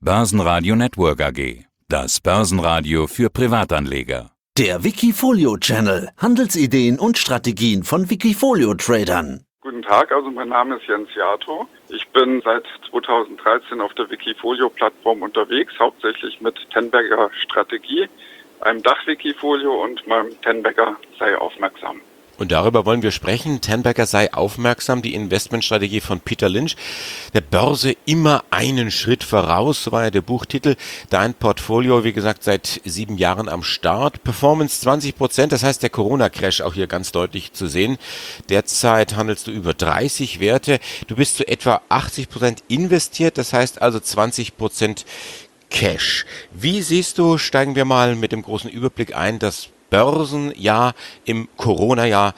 Börsenradio Network AG. Das Börsenradio für Privatanleger. Der Wikifolio-Channel. Handelsideen und Strategien von Wikifolio-Tradern. Guten Tag, mein Name ist Jens Jato. Ich bin seit 2013 auf der Wikifolio-Plattform unterwegs, hauptsächlich mit Tenbagger Strategie, einem Dach-Wikifolio und meinem Tenbagger sei aufmerksam. Und darüber wollen wir sprechen. Tenbagger sei aufmerksam, die Investmentstrategie von Peter Lynch. Der Börse immer einen Schritt voraus, so war ja der Buchtitel. Dein Portfolio, wie gesagt, seit 7 Jahren am Start. Performance 20%, das heißt der Corona-Crash auch hier ganz deutlich zu sehen. Derzeit handelst du über 30 Werte. Du bist zu etwa 80% investiert, das heißt also 20% Cash. Wie siehst du, steigen wir mal mit dem großen Überblick ein, das Börsenjahr im Corona-Jahr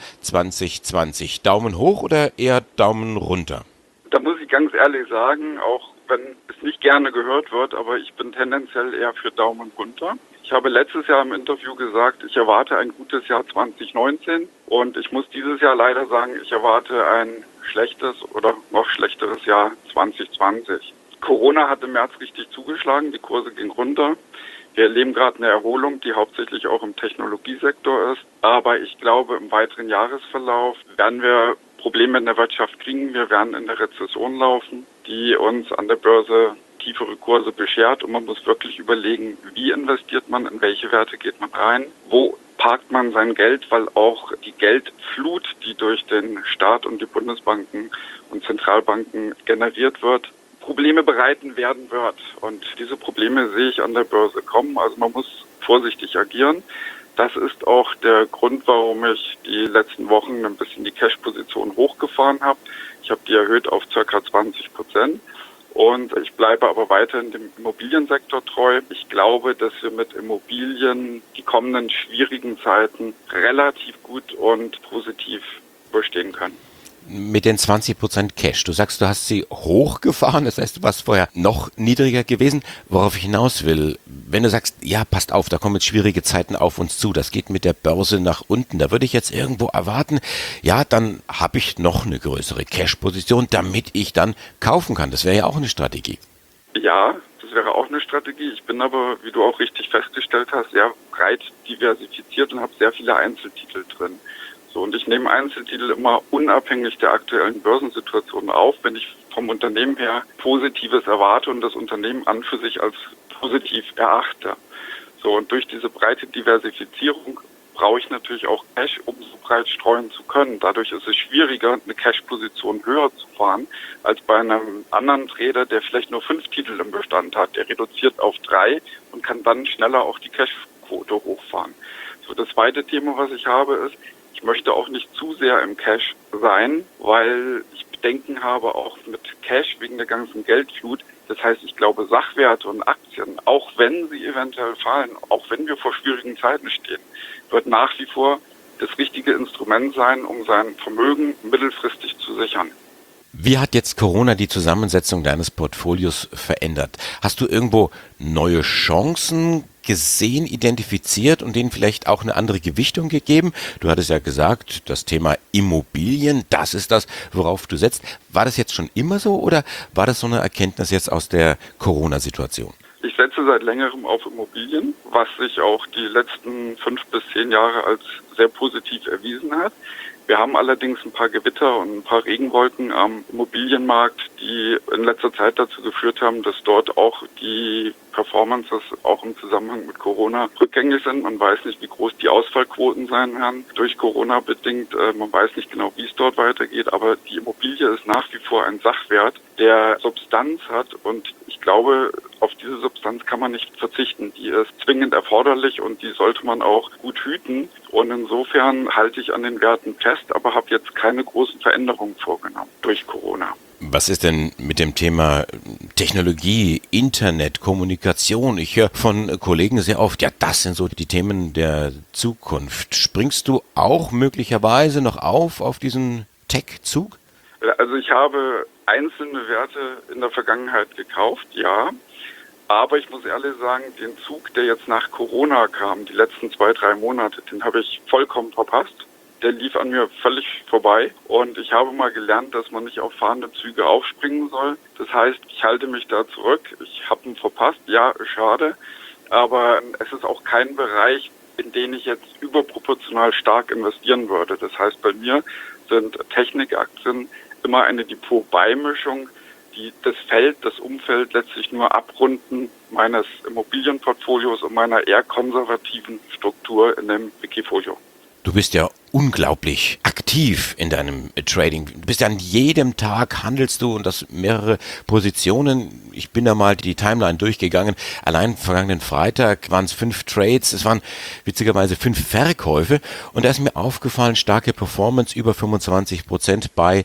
2020. Daumen hoch oder eher Daumen runter? Da muss ich ganz ehrlich sagen, auch wenn es nicht gerne gehört wird, aber ich bin tendenziell eher für Daumen runter. Ich habe letztes Jahr im Interview gesagt, ich erwarte ein gutes Jahr 2019 und ich muss dieses Jahr leider sagen, ich erwarte ein schlechtes oder noch schlechteres Jahr 2020. Corona hat im März richtig zugeschlagen, die Kurse gingen runter. Wir erleben gerade eine Erholung, die hauptsächlich auch im Technologiesektor ist. Aber ich glaube, im weiteren Jahresverlauf werden wir Probleme in der Wirtschaft kriegen. Wir werden in der Rezession laufen, die uns an der Börse tiefere Kurse beschert. Und man muss wirklich überlegen, wie investiert man, in welche Werte geht man rein, wo parkt man sein Geld, weil auch die Geldflut, die durch den Staat und die Bundesbanken und Zentralbanken generiert wird, Probleme bereiten werden wird. Und diese Probleme sehe ich an der Börse kommen. Also man muss vorsichtig agieren. Das ist auch der Grund, warum ich die letzten Wochen ein bisschen die Cash-Position hochgefahren habe. Ich habe die erhöht auf ca. 20%. Und ich bleibe aber weiterhin dem Immobiliensektor treu. Ich glaube, dass wir mit Immobilien die kommenden schwierigen Zeiten relativ gut und positiv überstehen können. Mit den 20% Cash. Du sagst, du hast sie hochgefahren, das heißt, du warst vorher noch niedriger gewesen. Worauf ich hinaus will, wenn du sagst, ja, passt auf, da kommen jetzt schwierige Zeiten auf uns zu, das geht mit der Börse nach unten, da würde ich jetzt irgendwo erwarten, ja, dann habe ich noch eine größere Cash-Position, damit ich dann kaufen kann. Das wäre ja auch eine Strategie. Ja, das wäre auch eine Strategie. Ich bin aber, wie du auch richtig festgestellt hast, sehr breit diversifiziert und habe sehr viele Einzeltitel drin. So, und ich nehme Einzeltitel immer unabhängig der aktuellen Börsensituation auf, wenn ich vom Unternehmen her Positives erwarte und das Unternehmen an für sich als positiv erachte. So, und durch diese breite Diversifizierung brauche ich natürlich auch Cash, um so breit streuen zu können. Dadurch ist es schwieriger, eine Cash-Position höher zu fahren, als bei einem anderen Trader, der vielleicht nur 5 Titel im Bestand hat. Der reduziert auf 3 und kann dann schneller auch die Cash-Quote hochfahren. So, das zweite Thema, was ich habe, ist, ich möchte auch nicht zu sehr im Cash sein, weil ich Bedenken habe auch mit Cash wegen der ganzen Geldflut. Das heißt, ich glaube, Sachwerte und Aktien, auch wenn sie eventuell fallen, auch wenn wir vor schwierigen Zeiten stehen, wird nach wie vor das richtige Instrument sein, um sein Vermögen mittelfristig zu sichern. Wie hat jetzt Corona die Zusammensetzung deines Portfolios verändert? Hast du irgendwo neue Chancen gesehen, identifiziert und denen vielleicht auch eine andere Gewichtung gegeben? Du hattest ja gesagt, das Thema Immobilien, das ist das, worauf du setzt. War das jetzt schon immer so oder war das so eine Erkenntnis jetzt aus der Corona-Situation? Ich setze seit längerem auf Immobilien, was sich auch die letzten 5 bis 10 Jahre als sehr positiv erwiesen hat. Wir haben allerdings ein paar Gewitter und ein paar Regenwolken am Immobilienmarkt, die in letzter Zeit dazu geführt haben, dass dort auch die Performances auch im Zusammenhang mit Corona rückgängig sind. Man weiß nicht, wie groß die Ausfallquoten sein werden, durch Corona bedingt. Man weiß nicht genau, wie es dort weitergeht, aber die Immobilie ist nach wie vor ein Sachwert, der Substanz hat und ich glaube, auf diese Substanz kann man nicht verzichten. Die ist zwingend erforderlich und die sollte man auch gut hüten. Und insofern halte ich an den Werten fest, aber habe jetzt keine großen Veränderungen vorgenommen durch Corona. Was ist denn mit dem Thema Technologie, Internet, Kommunikation? Ich höre von Kollegen sehr oft, ja, das sind so die Themen der Zukunft. Springst du auch möglicherweise noch auf diesen Tech-Zug? Also ich habe einzelne Werte in der Vergangenheit gekauft, ja. Aber ich muss ehrlich sagen, den Zug, der jetzt nach Corona kam, die letzten 2, 3 Monate, den habe ich vollkommen verpasst. der lief an mir völlig vorbei. Und ich habe mal gelernt, dass man nicht auf fahrende Züge aufspringen soll. Das heißt, ich halte mich da zurück. Ich habe ihn verpasst. Ja, schade. Aber es ist auch kein Bereich, in den ich jetzt überproportional stark investieren würde. Das heißt, bei mir sind Technikaktien immer eine Depot-Beimischung, die das Umfeld letztlich nur abrunden meines Immobilienportfolios und meiner eher konservativen Struktur in dem Wikifolio. Du bist ja unglaublich aktiv in deinem Trading. Du bist ja an jedem Tag handelst du und das mehrere Positionen. Ich bin da mal die Timeline durchgegangen. Allein vergangenen Freitag waren es 5 Trades. Es waren witzigerweise 5 Verkäufe. Und da ist mir aufgefallen, starke Performance über 25% bei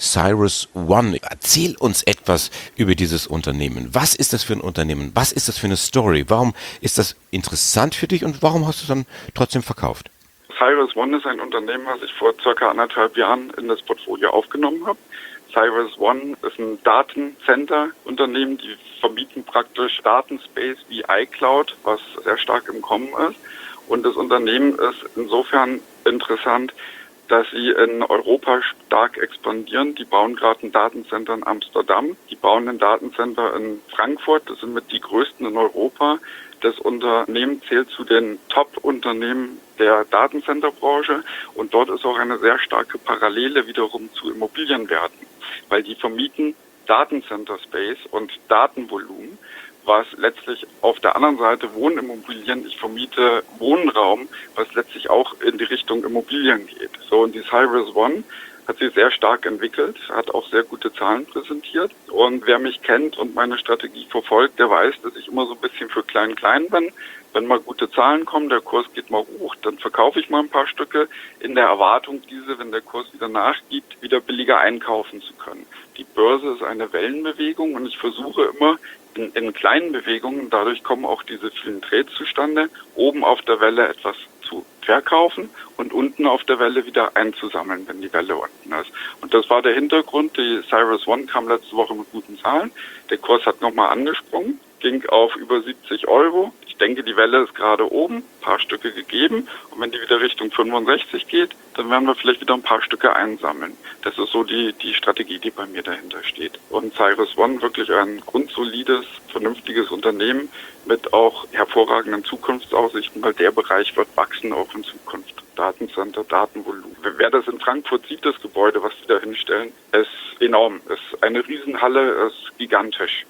CyrusOne. Erzähl uns etwas über dieses Unternehmen. Was ist das für ein Unternehmen? Was ist das für eine Story? Warum ist das interessant für dich und warum hast du es dann trotzdem verkauft? CyrusOne ist ein Unternehmen, was ich vor circa 1,5 Jahren in das Portfolio aufgenommen habe. CyrusOne ist ein Datencenter-Unternehmen, die vermieten praktisch Datenspace wie iCloud, was sehr stark im Kommen ist. Und das Unternehmen ist insofern interessant, dass sie in Europa stark expandieren. Die bauen gerade ein Datencenter in Amsterdam, die bauen ein Datencenter in Frankfurt, das sind mit die größten in Europa. Das Unternehmen zählt zu den Top-Unternehmen der Datencenterbranche und dort ist auch eine sehr starke Parallele wiederum zu Immobilienwerten, weil die vermieten Datencenter Space und Datenvolumen, was letztlich auf der anderen Seite Wohnimmobilien, ich vermiete Wohnraum, was letztlich auch in die Richtung Immobilien geht. So, und die CyrusOne hat sich sehr stark entwickelt, hat auch sehr gute Zahlen präsentiert. Und wer mich kennt und meine Strategie verfolgt, der weiß, dass ich immer so ein bisschen für klein bin. Wenn mal gute Zahlen kommen, der Kurs geht mal hoch, dann verkaufe ich mal ein paar Stücke in der Erwartung, diese, wenn der Kurs wieder nachgibt, wieder billiger einkaufen zu können. Die Börse ist eine Wellenbewegung und ich versuche immer in kleinen Bewegungen, dadurch kommen auch diese vielen Trades zustande, oben auf der Welle etwas zu verkaufen und unten auf der Welle wieder einzusammeln, wenn die Welle unten ist. Und das war der Hintergrund. Die CyrusOne kam letzte Woche mit guten Zahlen. Der Kurs hat nochmal angesprungen, ging auf über 70 Euro. Ich denke, die Welle ist gerade oben, ein paar Stücke gegeben. Und wenn die wieder Richtung 65 geht, dann werden wir vielleicht wieder ein paar Stücke einsammeln. Das ist so die Strategie, die bei mir dahinter steht. Und CyrusOne wirklich ein grundsolides, vernünftiges Unternehmen mit auch hervorragenden Zukunftsaussichten, weil der Bereich wird wachsen auch in Zukunft. Datencenter, Datenvolumen. Wer das in Frankfurt sieht, das Gebäude, was sie da hinstellen, ist enorm. Ist eine Riesenhalle, ist gigantisch.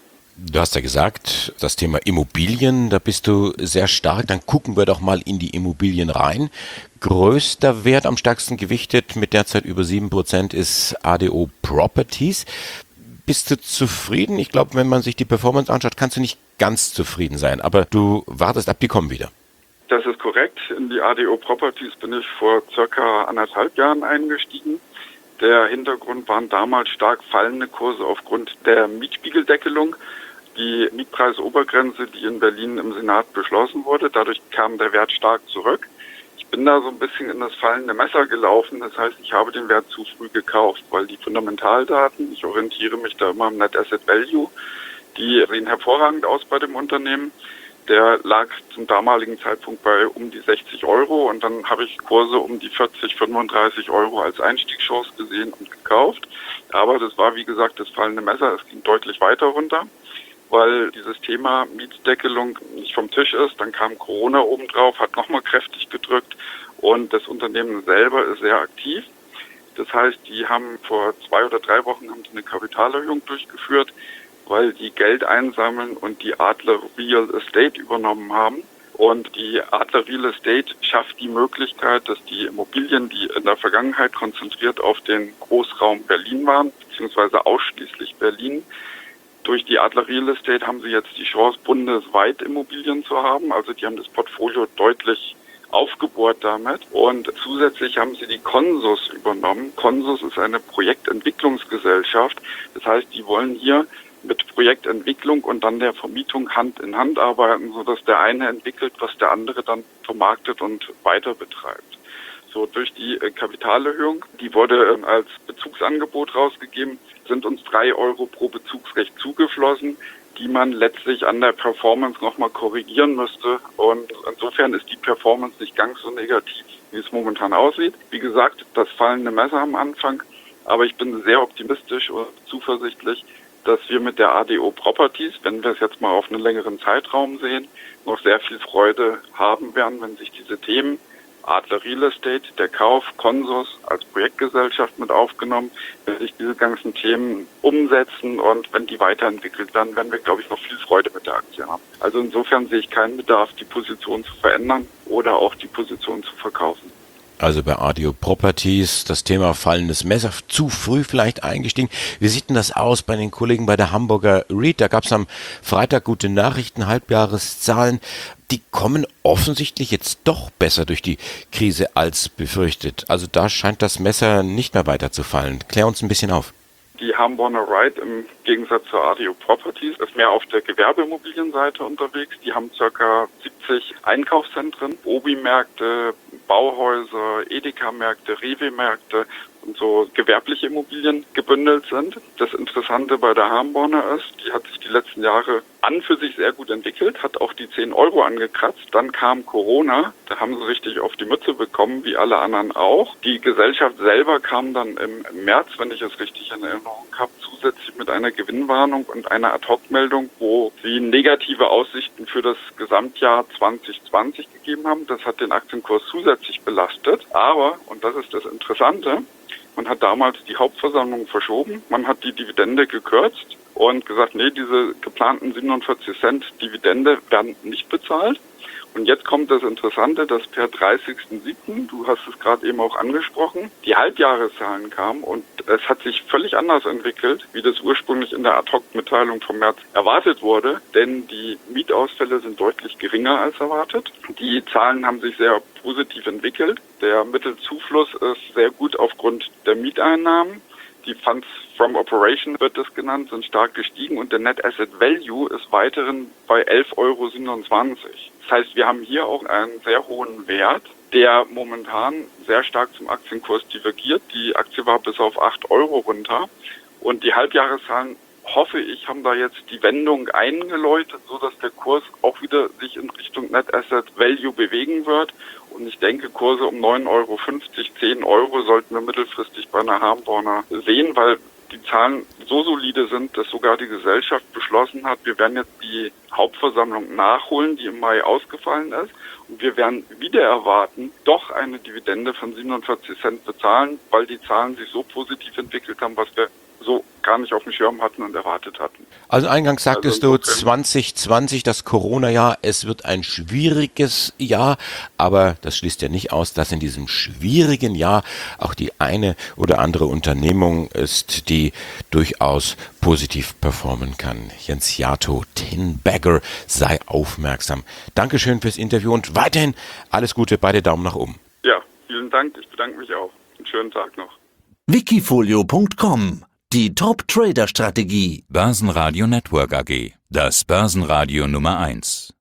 Du hast ja gesagt, das Thema Immobilien, da bist du sehr stark. Dann gucken wir doch mal in die Immobilien rein. Größter Wert, am stärksten gewichtet, mit derzeit über 7% ist ADO Properties. Bist du zufrieden? Ich glaube, wenn man sich die Performance anschaut, kannst du nicht ganz zufrieden sein. Aber du wartest ab, die kommen wieder. Das ist korrekt. In die ADO Properties bin ich vor circa 1,5 Jahren eingestiegen. Der Hintergrund waren damals stark fallende Kurse aufgrund der Mietspiegeldeckelung. Die Mietpreisobergrenze, die in Berlin im Senat beschlossen wurde, dadurch kam der Wert stark zurück. Ich bin da so ein bisschen in das fallende Messer gelaufen. Das heißt, ich habe den Wert zu früh gekauft, weil die Fundamentaldaten, ich orientiere mich da immer am Net Asset Value, die sehen hervorragend aus bei dem Unternehmen. Der lag zum damaligen Zeitpunkt bei um die 60 Euro und dann habe ich Kurse um die 40, 35 Euro als Einstiegschance gesehen und gekauft. Aber das war, wie gesagt, das fallende Messer. Es ging deutlich weiter runter, weil dieses Thema Mietdeckelung nicht vom Tisch ist. Dann kam Corona obendrauf, hat nochmal kräftig gedrückt und das Unternehmen selber ist sehr aktiv. Das heißt, die haben vor 2 oder 3 Wochen haben die eine Kapitalerhöhung durchgeführt, weil die Geld einsammeln und die Adler Real Estate übernommen haben. Und die Adler Real Estate schafft die Möglichkeit, dass die Immobilien, die in der Vergangenheit konzentriert auf den Großraum Berlin waren, beziehungsweise ausschließlich Berlin, durch die Adler Real Estate haben sie jetzt die Chance, bundesweit Immobilien zu haben. Also die haben das Portfolio deutlich aufgebohrt damit. Und zusätzlich haben sie die Consus übernommen. Consus ist eine Projektentwicklungsgesellschaft. Das heißt, die wollen hier mit Projektentwicklung und dann der Vermietung Hand in Hand arbeiten, sodass der eine entwickelt, was der andere dann vermarktet und weiter betreibt. So, durch die Kapitalerhöhung, die wurde als Bezugsangebot rausgegeben, sind uns 3 Euro pro Bezugsrecht zugeflossen, die man letztlich an der Performance nochmal korrigieren müsste. Und insofern ist die Performance nicht ganz so negativ, wie es momentan aussieht. Wie gesagt, das fallende Messer am Anfang, aber ich bin sehr optimistisch und zuversichtlich, dass wir mit der ADO Properties, wenn wir es jetzt mal auf einen längeren Zeitraum sehen, noch sehr viel Freude haben werden, wenn sich diese Themen, Adler Real Estate, der Kauf, Consus als Projektgesellschaft mit aufgenommen, wenn sich diese ganzen Themen umsetzen und wenn die weiterentwickelt werden, werden wir, glaube ich, noch viel Freude mit der Aktie haben. Also insofern sehe ich keinen Bedarf, die Position zu verändern oder auch die Position zu verkaufen. Also bei ADO Properties, das Thema fallendes Messer, zu früh vielleicht eingestiegen. Wie sieht denn das aus bei den Kollegen bei der Hamburger REIT? Da gab es am Freitag gute Nachrichten, Halbjahreszahlen. Die kommen offensichtlich jetzt doch besser durch die Krise als befürchtet. Also da scheint das Messer nicht mehr weiter zu fallen. Klär uns ein bisschen auf. Die Hamborner REIT im Gegensatz zur ADO Properties ist mehr auf der Gewerbeimmobilienseite unterwegs. Die haben ca. 70 Einkaufszentren, Obi-Märkte, Bauhäuser, Edeka-Märkte, Rewe-Märkte und so gewerbliche Immobilien gebündelt sind. Das Interessante bei der Hamborner ist, die hat sich die letzten Jahre an für sich sehr gut entwickelt, hat auch die 10 Euro angekratzt. Dann kam Corona, da haben sie richtig auf die Mütze bekommen, wie alle anderen auch. Die Gesellschaft selber kam dann im März, wenn ich es richtig in Erinnerung habe, zusätzlich mit einer Gewinnwarnung und einer Ad-Hoc-Meldung, wo sie negative Aussichten für das Gesamtjahr 2020 gegeben haben. Das hat den Aktienkurs zusätzlich belastet. Aber, und das ist das Interessante, man hat damals die Hauptversammlung verschoben, man hat die Dividende gekürzt und gesagt, nee, diese geplanten 47 Cent Dividende werden nicht bezahlt. Und jetzt kommt das Interessante, dass per 30.07., du hast es gerade eben auch angesprochen, die Halbjahreszahlen kamen und es hat sich völlig anders entwickelt, wie das ursprünglich in der Ad-Hoc-Mitteilung vom März erwartet wurde, denn die Mietausfälle sind deutlich geringer als erwartet. Die Zahlen haben sich sehr positiv entwickelt. Der Mittelzufluss ist sehr gut aufgrund der Mieteinnahmen. Die Funds from Operation wird das genannt, sind stark gestiegen und der Net Asset Value ist weiterhin bei 11,27 Euro. Das heißt, wir haben hier auch einen sehr hohen Wert, der momentan sehr stark zum Aktienkurs divergiert. Die Aktie war bis auf 8 Euro runter und die Halbjahreszahlen, hoffe ich, haben da jetzt die Wendung eingeläutet, sodass der Kurs auch wieder sich in Richtung Net Asset Value bewegen wird. Und ich denke, Kurse um 9,50 Euro, 10 Euro sollten wir mittelfristig bei einer Hamborner sehen, weil die Zahlen so solide sind, dass sogar die Gesellschaft beschlossen hat, wir werden jetzt die Hauptversammlung nachholen, die im Mai ausgefallen ist. Und wir werden wieder erwarten, doch eine Dividende von 47 Cent bezahlen, weil die Zahlen sich so positiv entwickelt haben, was wir so gar nicht auf dem Schirm hatten und erwartet hatten. Also eingangs sagtest du 2020, das Corona-Jahr, es wird ein schwieriges Jahr, aber das schließt ja nicht aus, dass in diesem schwierigen Jahr auch die eine oder andere Unternehmung ist, die durchaus positiv performen kann. Jens Jato, Tinberger, sei aufmerksam. Dankeschön fürs Interview und weiterhin alles Gute, beide Daumen nach oben. Ja, vielen Dank, ich bedanke mich auch. Einen schönen Tag noch. Wikifolio.com, die Top-Trader-Strategie. Börsenradio Network AG. Das Börsenradio Nummer 1.